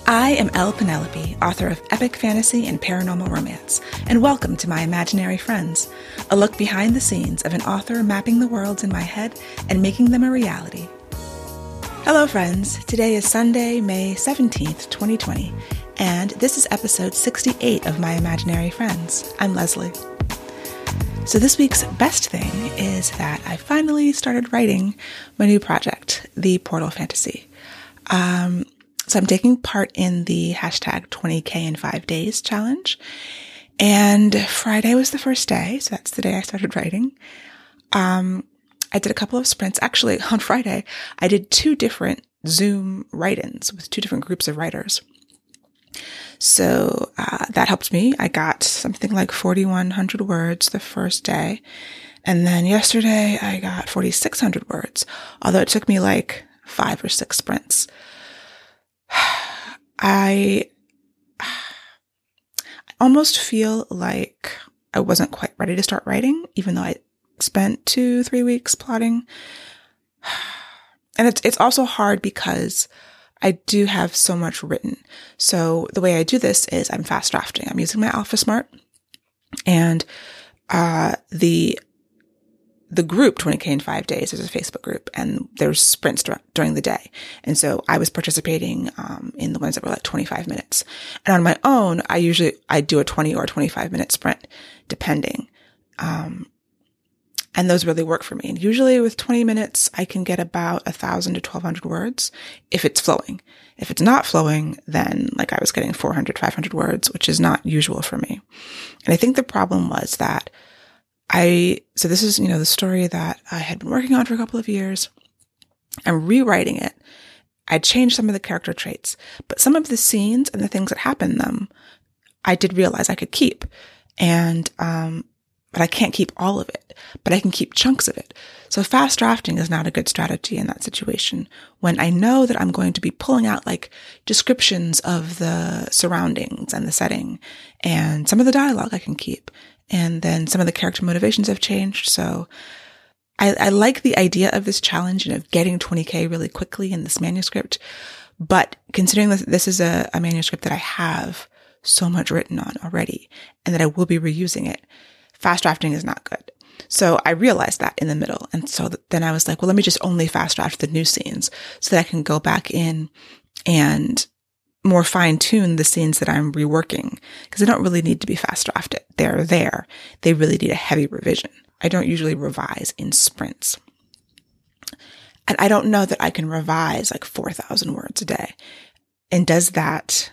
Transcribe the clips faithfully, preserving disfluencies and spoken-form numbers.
I am Elle Penelope, author of epic fantasy and paranormal romance, and welcome to my Imaginary Friends, a look behind the scenes of an author mapping the worlds in my head and making them a reality. Hello friends, today is Sunday, May seventeenth, twenty twenty, and this is episode sixty-eight of my Imaginary Friends. I'm Leslie. So this week's best thing is that I finally started writing my new project, The Portal Fantasy. Um... So I'm taking part in the hashtag twenty K in five days challenge. And Friday was the first day. So that's the day I started writing. Um, I did a couple of sprints. Actually, on Friday, I did two different Zoom write-ins with two different groups of writers. So uh, that helped me. I got something like forty-one hundred words the first day. And then yesterday I got forty-six hundred words, although it took me like five or six sprints. I, I almost feel like I wasn't quite ready to start writing, even though I spent two, three weeks plotting. And it's, it's also hard because I do have so much written. So the way I do this is I'm fast drafting. I'm using my AlphaSmart, and, uh, the The group twenty K in five days is a Facebook group, and there's sprints dur- during the day. And so I was participating um, in the ones that were like twenty-five minutes. And on my own, I usually, I do a twenty or twenty-five minute sprint, depending. Um, and those really work for me. And usually with twenty minutes, I can get about a thousand to twelve hundred words if it's flowing. If it's not flowing, then like I was getting four hundred, five hundred words, which is not usual for me. And I think the problem was that I, so this is, you know, the story that I had been working on for a couple of years. I'm rewriting it. I changed some of the character traits, but some of the scenes and the things that happen in them, I did realize I could keep. And, um, but I can't keep all of it, but I can keep chunks of it. So fast drafting is not a good strategy in that situation when I know that I'm going to be pulling out like descriptions of the surroundings and the setting, and some of the dialogue I can keep. And then some of the character motivations have changed. So I, I like the idea of this challenge and of getting twenty K really quickly in this manuscript. But considering that this is a, a manuscript that I have so much written on already and that I will be reusing it, fast drafting is not good. So I realized that in the middle. And so then I was like, well, let me just only fast draft the new scenes so that I can go back in and more fine-tune the scenes that I'm reworking, because they don't really need to be fast drafted. They're there. They really need a heavy revision. I don't usually revise in sprints. And I don't know that I can revise like four thousand words a day. And does that,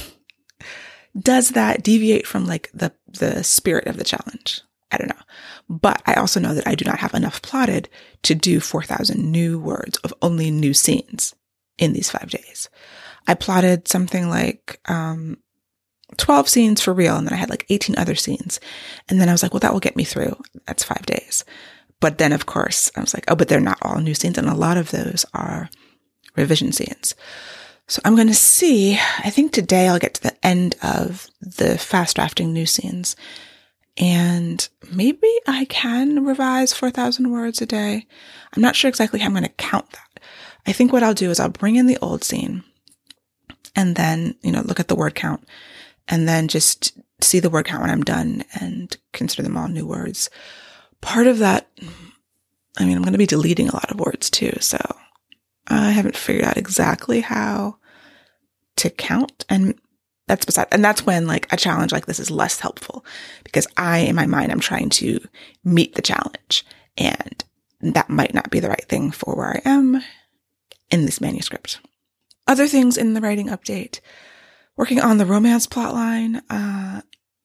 does that deviate from like the, the spirit of the challenge? I don't know. But I also know that I do not have enough plotted to do four thousand new words of only new scenes in these five days. I plotted something like um, twelve scenes for real, and then I had like eighteen other scenes. And then I was like, well, that will get me through. That's five days. But then, of course, I was like, oh, but they're not all new scenes, and a lot of those are revision scenes. So I'm going to see. I think today I'll get to the end of the fast drafting new scenes, and maybe I can revise four thousand words a day. I'm not sure exactly how I'm going to count that. I think what I'll do is I'll bring in the old scene, and then, you know, look at the word count, and then just see the word count when I'm done and consider them all new words. Part of that, I mean, I'm going to be deleting a lot of words too. So I haven't figured out exactly how to count. And that's beside, and that's when like a challenge like this is less helpful, because I, in my mind, I'm trying to meet the challenge, and that might not be the right thing for where I am in this manuscript. Other things in the writing update, working on the romance plotline. Uh,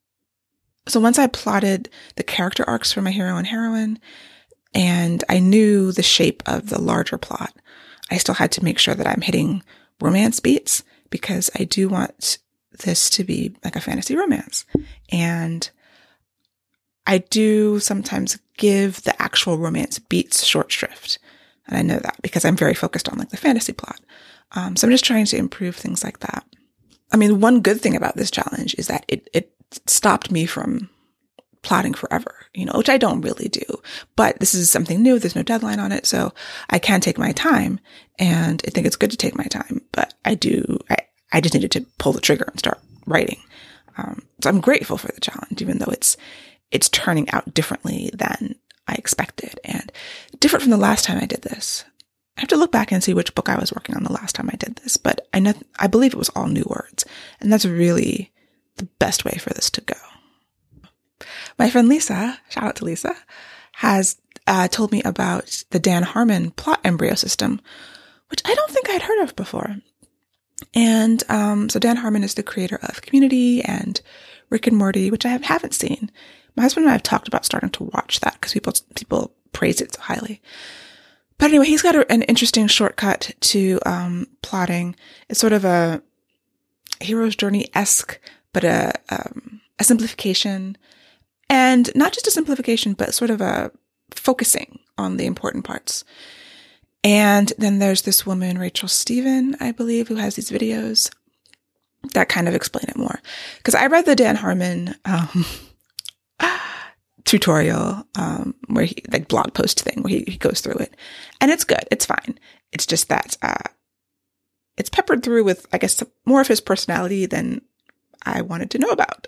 so once I plotted the character arcs for my hero and heroine, and I knew the shape of the larger plot, I still had to make sure that I'm hitting romance beats, because I do want this to be like a fantasy romance. And I do sometimes give the actual romance beats short shrift. And I know that because I'm very focused on like the fantasy plot. Um, so I'm just trying to improve things like that. I mean, one good thing about this challenge is that it, it stopped me from plotting forever, you know, which I don't really do, but this is something new. There's no deadline on it. So I can take my time, and I think it's good to take my time, but I do, I, I just needed to pull the trigger and start writing. Um, so I'm grateful for the challenge, even though it's it's turning out differently than I expected and different from the last time I did this. I have to look back and see which book I was working on the last time I did this, but I know, I believe it was all new words, and that's really the best way for this to go. My friend Lisa, shout out to Lisa, has uh, told me about the Dan Harmon plot embryo system, which I don't think I'd heard of before. And um, so Dan Harmon is the creator of Community and Rick and Morty, which I have, haven't seen. My husband and I have talked about starting to watch that because people people praise it so highly. But anyway, he's got a, an interesting shortcut to um, plotting. It's sort of a hero's journey-esque, but a um, a simplification. And not just a simplification, but sort of a focusing on the important parts. And then there's this woman, Rachel Stephen, I believe, who has these videos that kind of explain it more. Because I read the Dan Harmon um, tutorial, um, where he, like blog post thing, where he, he goes through it. And it's good. It's fine. It's just that uh, it's peppered through with, I guess, more of his personality than I wanted to know about.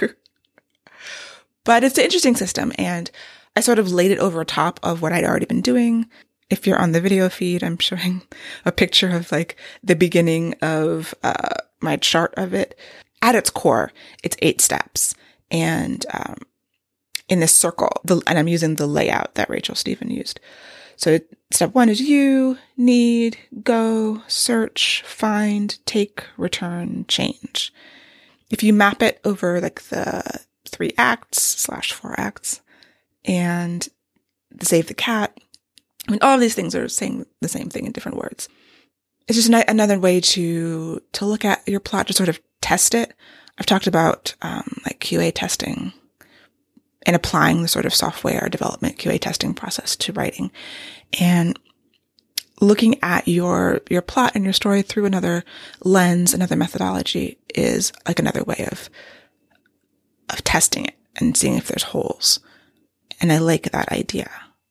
But it's an interesting system, and I sort of laid it over top of what I'd already been doing. If you're on the video feed, I'm showing a picture of like the beginning of uh, my chart of it. At its core, it's eight steps. And um, in this circle, the, and I'm using the layout that Rachel Stephen used. So step one is you, need, go, search, find, take, return, change. If you map it over like the three acts slash four acts and save the cat, I mean, all of these things are saying the same thing in different words. It's just an- another way to to look at your plot, to sort of test it. I've talked about um, like Q A testing and applying the sort of software development Q A testing process to writing, and looking at your your plot and your story through another lens, another methodology is like another way of of testing it and seeing if there's holes. And I like that idea.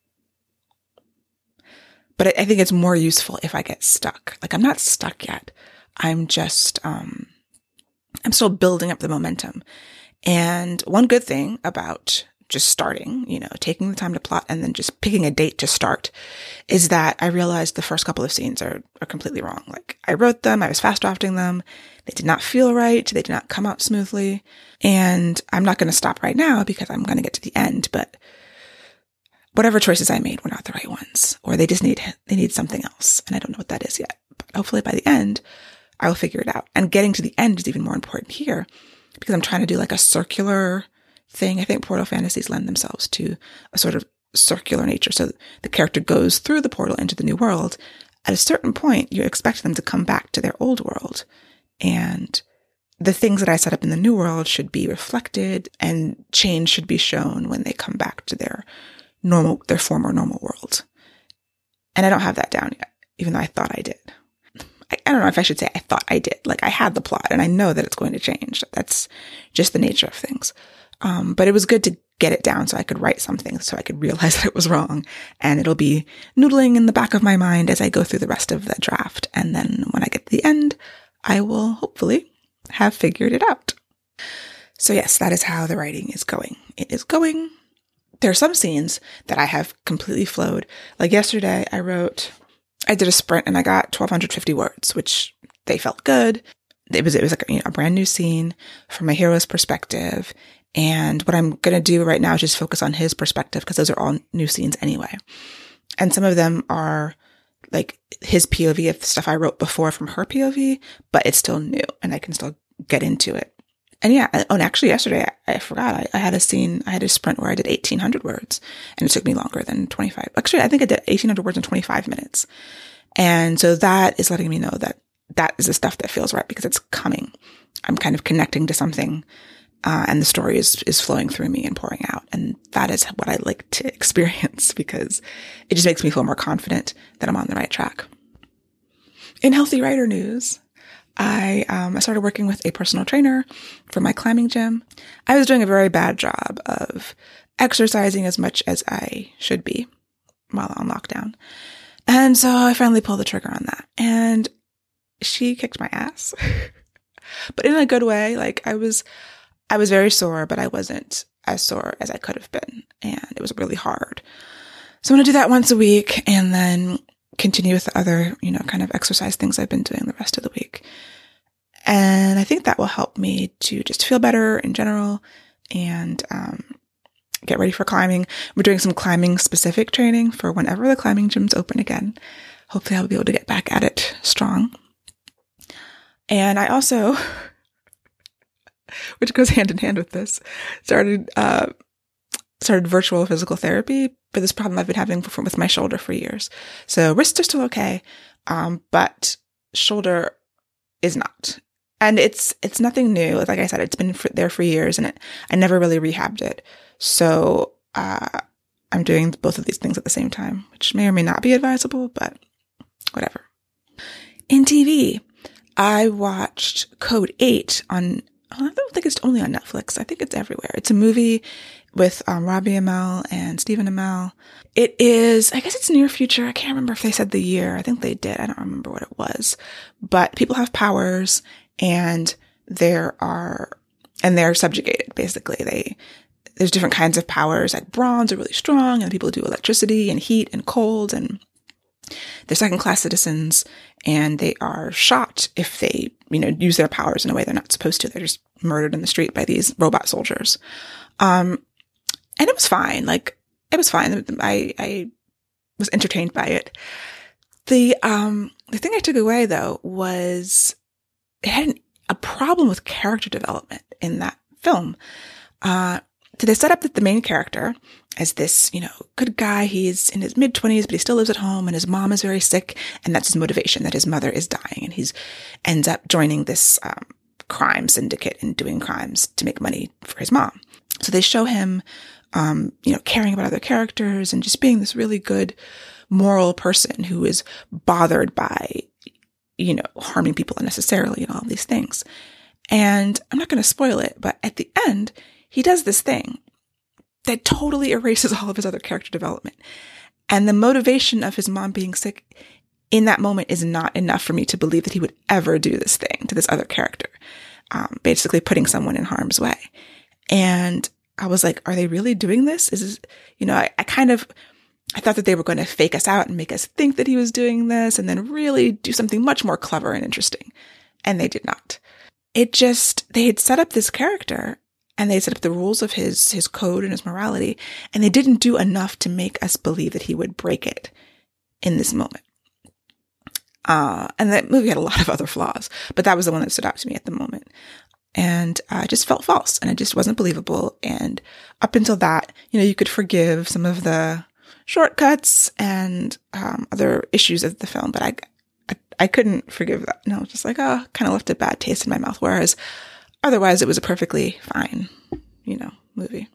But I, I think it's more useful if I get stuck. Like, I'm not stuck yet. I'm just, um, I'm still building up the momentum. And one good thing about just starting, you know, taking the time to plot and then just picking a date to start is that I realized the first couple of scenes are, are completely wrong. Like, I wrote them, I was fast drafting them. They did not feel right. They did not come out smoothly. And I'm not going to stop right now because I'm going to get to the end. But whatever choices I made were not the right ones, or they just need, they need something else. And I don't know what that is yet. But hopefully by the end, I will figure it out. And getting to the end is even more important here because I'm trying to do like a circular thing. I think portal fantasies lend themselves to a sort of circular nature. So the character goes through the portal into the new world. At a certain point, you expect them to come back to their old world. And the things that I set up in the new world should be reflected, and change should be shown when they come back to their normal, their former normal world. And I don't have that down yet, even though I thought I did. I, I don't know if I should say I thought I did. Like, I had the plot and I know that it's going to change. That's just the nature of things. Um, but it was good to get it down so I could write something, so I could realize that it was wrong. And it'll be noodling in the back of my mind as I go through the rest of the draft. And then when I get to the end, I will hopefully have figured it out. So yes, that is how the writing is going. It is going. There are some scenes that I have completely flowed. Like yesterday, I wrote, I did a sprint and I got twelve fifty words, which they felt good. It was, it was like, you know, a brand new scene from my hero's perspective. And what I'm going to do right now is just focus on his perspective, because those are all new scenes anyway. And some of them are like his P O V of stuff I wrote before from her P O V, but it's still new and I can still get into it. And yeah, oh, and actually yesterday, I, I forgot, I, I had a scene, I had a sprint where I did eighteen hundred words, and it took me longer than twenty-five. Actually, I think I did eighteen hundred words in twenty-five minutes. And so that is letting me know that that is the stuff that feels right, because it's coming. I'm kind of connecting to something, uh, and the story is, is flowing through me and pouring out. And that is what I like to experience, because it just makes me feel more confident that I'm on the right track. In healthy writer news, I, um, I started working with a personal trainer for my climbing gym. I was doing a very bad job of exercising as much as I should be while on lockdown. And so I finally pulled the trigger on that. And she kicked my ass. but in a good way. Like I was, I was very sore, but I wasn't as sore as I could have been. And it was really hard. So I'm going to do that once a week and then continue with the other, you know, kind of exercise things I've been doing the rest of the week. And I think that will help me to just feel better in general and um, get ready for climbing. We're doing some climbing specific training for whenever the climbing gyms open again. Hopefully I'll be able to get back at it strong. And I also, which goes hand in hand with this, started uh, started virtual physical therapy for this problem I've been having for, with my shoulder for years. So wrists are still okay, um, but shoulder is not. And it's it's nothing new. Like I said, it's been for, there for years, and it, I never really rehabbed it. So uh, I'm doing both of these things at the same time, which may or may not be advisable, but whatever. In T V, I watched Code eight on, I don't think it's only on Netflix. I think it's everywhere. It's a movie with um, Robbie Amell and Stephen Amell. It is, I guess it's near future. I can't remember if they said the year. I think they did. I don't remember what it was. But people have powers and there are, and they're subjugated, basically. They, there's different kinds of powers, like bronze are really strong, and people do electricity and heat and cold, and they're second-class citizens, and they are shot if they, you know, use their powers in a way they're not supposed to. They're just murdered in the street by these robot soldiers. Um, and it was fine. Like, it was fine. I, I was entertained by it. The, um, the thing I took away, though, was it had an, a problem with character development in that film. Uh, so they set up that the main character as this, you know, good guy. He's in his mid twenties, but he still lives at home, and his mom is very sick, and that's his motivation, that his mother is dying, and he's ends up joining this um, crime syndicate and doing crimes to make money for his mom. So they show him, um, you know, caring about other characters and just being this really good moral person who is bothered by, you know, harming people unnecessarily and all of these things. And I'm not going to spoil it, but at the end, he does this thing that totally erases all of his other character development. And the motivation of his mom being sick in that moment is not enough for me to believe that he would ever do this thing to this other character, um, basically putting someone in harm's way. And I was like, are they really doing this? Is this, you know, I, I kind of, I thought that they were going to fake us out and make us think that he was doing this and then really do something much more clever and interesting. And they did not. It just, they had set up this character and they set up the rules of his, his code and his morality, and they didn't do enough to make us believe that he would break it in this moment. Uh, and that movie had a lot of other flaws, but that was the one that stood out to me at the moment. And uh, it just felt false, and it just wasn't believable. And up until that, you know, you could forgive some of the shortcuts and um, other issues of the film, but I, I, I couldn't forgive that. No, just like, oh, kind of left a bad taste in my mouth. Whereas otherwise, it was a perfectly fine, you know, movie.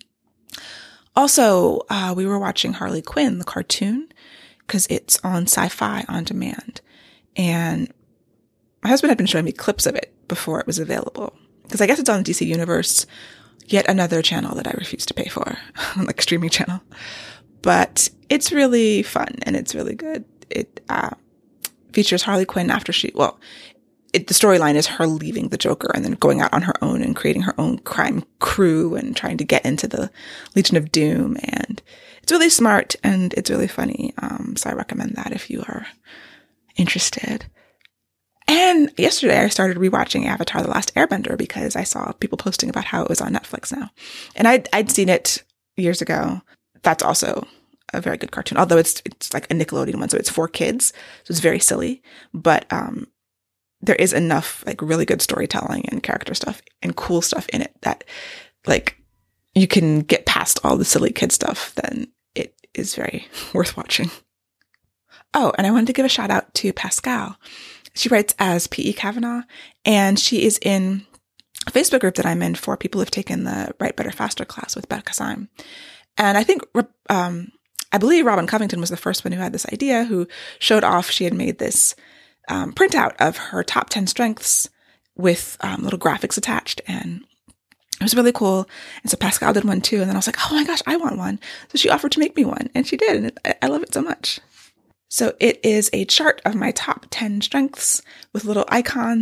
Also, uh, we were watching Harley Quinn, the cartoon, because it's on Sci-Fi on demand. And my husband had been showing me clips of it before it was available. Because I guess it's on D C Universe, yet another channel that I refuse to pay for, like streaming channel. But it's really fun and it's really good. It uh, features Harley Quinn after she, well, It, the storyline is her leaving the Joker and then going out on her own and creating her own crime crew and trying to get into the Legion of Doom. And it's really smart and it's really funny. Um, so I recommend that if you are interested. And yesterday I started rewatching Avatar: The Last Airbender because I saw people posting about how it was on Netflix now. And I'd, I'd seen it years ago. That's also a very good cartoon, although it's, it's like a Nickelodeon one. So it's for kids. So it's very silly, but, um, there is enough like really good storytelling and character stuff and cool stuff in it that like you can get past all the silly kid stuff. Then it is very worth watching. Oh, and I wanted to give a shout out to Pascal. She writes as P E Kavanaugh, and she is in a Facebook group that I'm in for people who've taken the Write Better Faster class with Becca Syme. And I think, um, I believe Robin Covington was the first one who had this idea, who showed off she had made this Um, printout of her top ten strengths with um, little graphics attached, and it was really cool. And so Pascal did one too, and then I was like, oh my gosh, I want one. So she offered to make me one, and she did, and it, I love it so much. So it is a chart of my top ten strengths with little icons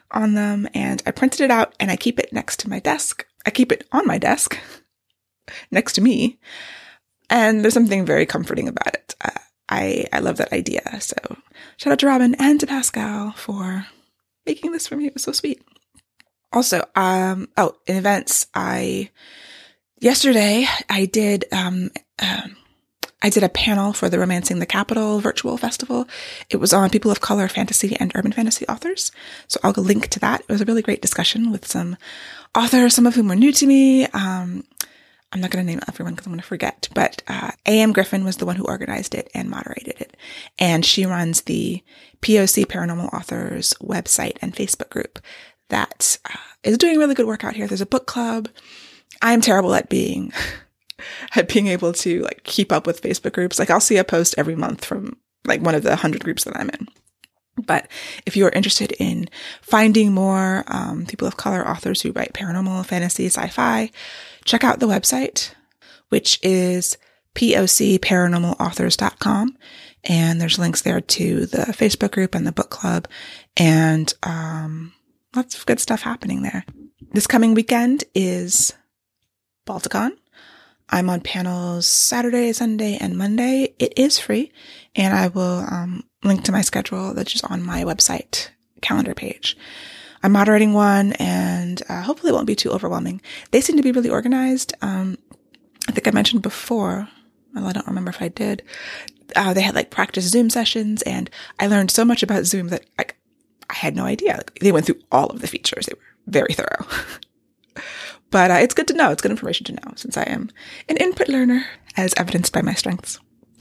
on them, and I printed it out and I keep it next to my desk. I keep it on my desk next to me. And there's something very comforting about it. Uh, I, I love that idea. So shout out to Robin and to Pascal for making this for me. It was so sweet. Also, um, oh, in events, I, yesterday I did, um, um, I did a panel for the Romancing the Capital virtual festival. It was on people of color fantasy and urban fantasy authors. So I'll link to that. It was a really great discussion with some authors, some of whom were new to me. Um, I'm not going to name everyone because I'm going to forget, but uh, A M Griffin was the one who organized it and moderated it. And she runs the P O C Paranormal Authors website and Facebook group that uh, is doing really good work out here. There's a book club. I'm terrible at being, at being able to like keep up with Facebook groups. Like I'll see a post every month from like one of the hundred groups that I'm in. But if you are interested in finding more um, people of color authors who write paranormal, fantasy, sci-fi, check out the website, which is P O C paranormal authors dot com. And there's links there to the Facebook group and the book club, and um, lots of good stuff happening there. This coming weekend is Balticon. I'm on panels Saturday, Sunday, and Monday. It is free, and I will um, link to my schedule that's just on my website calendar page. I'm moderating one, and uh, hopefully it won't be too overwhelming. They seem to be really organized. Um, I think I mentioned before, well, I don't remember if I did, uh, they had like practice Zoom sessions, and I learned so much about Zoom that like I had no idea. Like, they went through all of the features. They were very thorough. But uh, it's good to know. It's good information to know since I am an input learner, as evidenced by my strengths.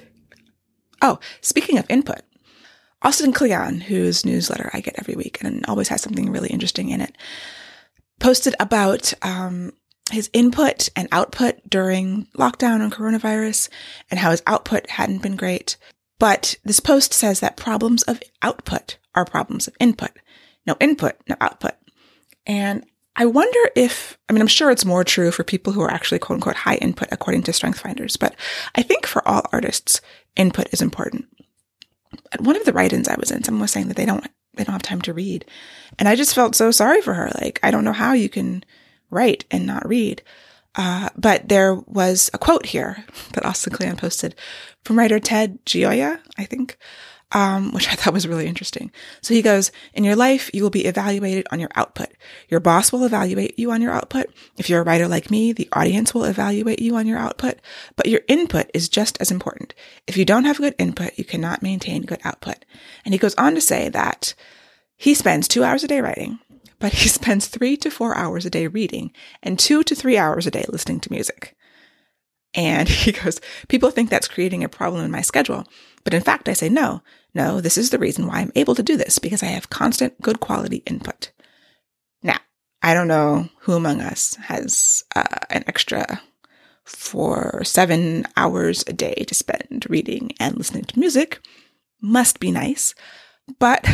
Oh, speaking of input, Austin Kleon, whose newsletter I get every week and always has something really interesting in it, posted about um, his input and output during lockdown and coronavirus and how his output hadn't been great. But this post says that problems of output are problems of input. No input, no output. And I wonder if, I mean, I'm sure it's more true for people who are actually quote unquote high input according to Strength Finders, but I think for all artists, input is important. At one of the write-ins I was in, someone was saying that they don't, they don't have time to read. And I just felt so sorry for her. Like, I don't know how you can write and not read. Uh, but there was a quote here that Austin Kleon posted from writer Ted Gioia, I think. Um, which I thought was really interesting. So he goes, in your life, you will be evaluated on your output. Your boss will evaluate you on your output. If you're a writer like me, the audience will evaluate you on your output, but your input is just as important. If you don't have good input, you cannot maintain good output. And he goes on to say that he spends two hours a day writing, but he spends three to four hours a day reading and two to three hours a day listening to music. And he goes, people think that's creating a problem in my schedule. But in fact, I say, no, no, this is the reason why I'm able to do this, because I have constant good quality input. Now, I don't know who among us has uh, an extra for seven hours a day to spend reading and listening to music. Must be nice. But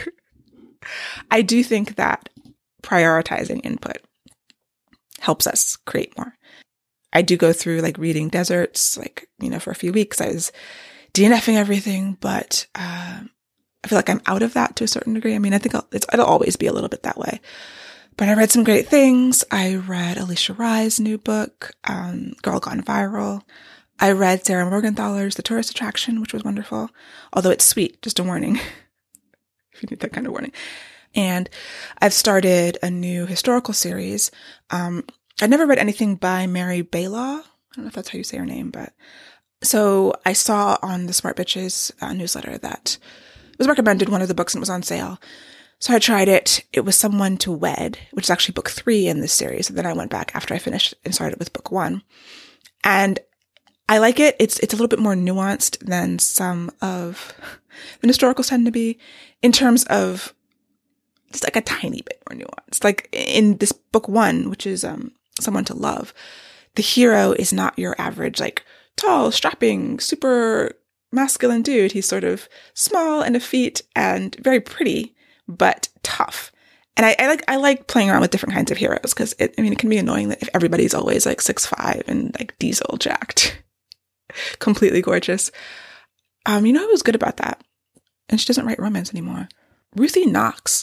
I do think that prioritizing input helps us create more. I do go through like reading deserts, like, you know, for a few weeks I was D N F-ing everything, but uh, I feel like I'm out of that to a certain degree. I mean, I think I'll, it's, it'll always be a little bit that way. But I read some great things. I read Alicia Rye's new book, um, Girl Gone Viral. I read Sarah Morgenthaler's The Tourist Attraction, which was wonderful. Although it's sweet, just a warning. If you need that kind of warning. And I've started a new historical series. Um, I'd never read anything by Mary Baylaw. I don't know if that's how you say her name, but so I saw on the Smart Bitches uh, newsletter that it was recommended one of the books and it was on sale. So I tried it. It was Someone to Wed, which is actually book three in this series. And then I went back after I finished and started with book one. And I like it. It's it's a little bit more nuanced than some of the historicals tend to be in terms of just like a tiny bit more nuanced. Like in this book one, which is um Someone to Love, the hero is not your average like tall, strapping, super masculine dude. He's sort of small and effete and very pretty, but tough. And I, I like I like playing around with different kinds of heroes because it I mean it can be annoying that if everybody's always like six five and like diesel jacked, completely gorgeous. Um, you know who was good about that? And she doesn't write romance anymore. Ruthie Knox.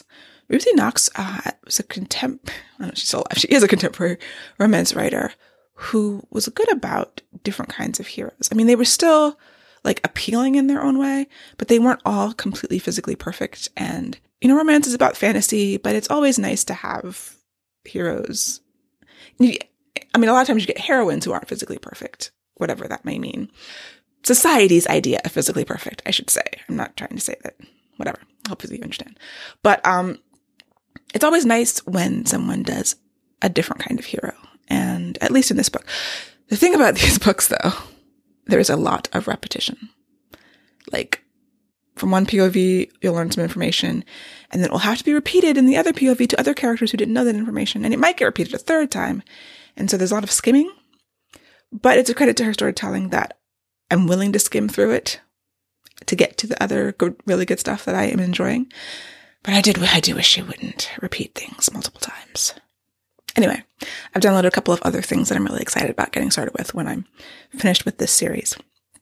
Ruthie Knox uh, was a contem- I don't know, she's still alive. She is a contemporary romance writer who was good about different kinds of heroes. I mean, they were still like appealing in their own way, but they weren't all completely physically perfect. And, you know, romance is about fantasy, but it's always nice to have heroes. I mean, a lot of times you get heroines who aren't physically perfect, whatever that may mean. Society's idea of physically perfect, I should say. I'm not trying to say that, whatever. Hopefully you understand. But um, it's always nice when someone does a different kind of hero. And at least in this book. The thing about these books, though, there's a lot of repetition. Like, from one P O V, you'll learn some information, and then it will have to be repeated in the other P O V to other characters who didn't know that information, and it might get repeated a third time. And so there's a lot of skimming, but it's a credit to her storytelling that I'm willing to skim through it to get to the other good, really good stuff that I am enjoying. But I did, I do wish she wouldn't repeat things multiple times. Anyway, I've downloaded a couple of other things that I'm really excited about getting started with when I'm finished with this series.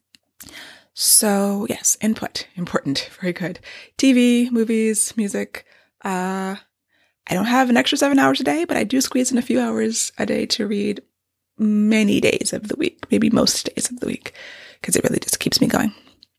So yes, input, important, very good. T V, movies, music. Uh, I don't have an extra seven hours a day, but I do squeeze in a few hours a day to read many days of the week, maybe most days of the week, because it really just keeps me going.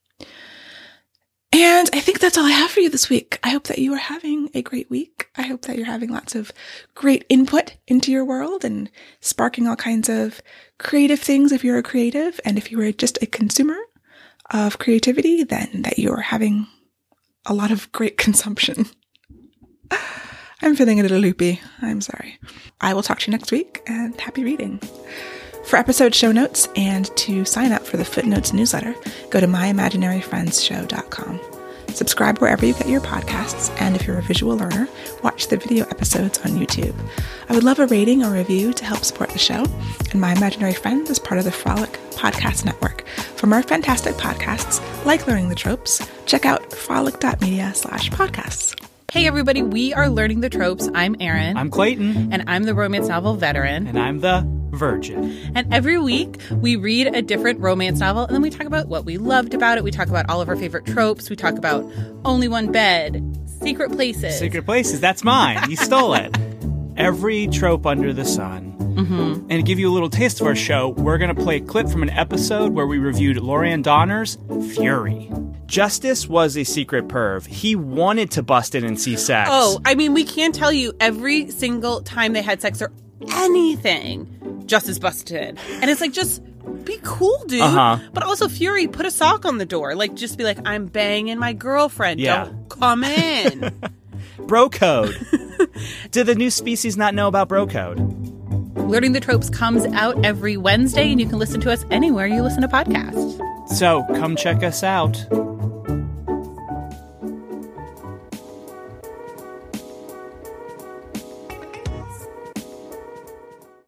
And I think that's all I have for you this week. I hope that you are having a great week. I hope that you're having lots of great input into your world and sparking all kinds of creative things if you're a creative. And if you are just a consumer of creativity, then that you're having a lot of great consumption. I'm feeling a little loopy. I'm sorry. I will talk to you next week, and happy reading. For episode show notes and to sign up for the Footnotes newsletter, go to my imaginary friends show dot com. Subscribe wherever you get your podcasts, and if you're a visual learner, watch the video episodes on YouTube. I would love a rating or review to help support the show, and My Imaginary Friends is part of the Frolic Podcast Network. For more fantastic podcasts like Learning the Tropes, check out frolic.media slash podcasts. Hey everybody, we are Learning the Tropes. I'm Erin. I'm Clayton. And I'm the romance novel veteran. And I'm the virgin. And every week we read a different romance novel, and then we talk about what we loved about it. We talk about all of our favorite tropes. We talk about Only One Bed, Secret Places. Secret Places, that's mine. You stole it. Every trope under the sun. Mm-hmm. And to give you a little taste of our show, we're going to play a clip from an episode where we reviewed Lorianne Donner's Fury. Justice was a secret perv. He wanted to bust in and see sex. Oh, I mean, we can't tell you every single time they had sex or anything, Justice busted in. And it's like, just be cool, dude. Uh-huh. But also, Fury, put a sock on the door. Like, just be like, I'm banging my girlfriend. Yeah. Don't come in. Bro code. Do the new species not know about bro code? Learning the Tropes comes out every Wednesday, and you can listen to us anywhere you listen to podcasts. So come check us out.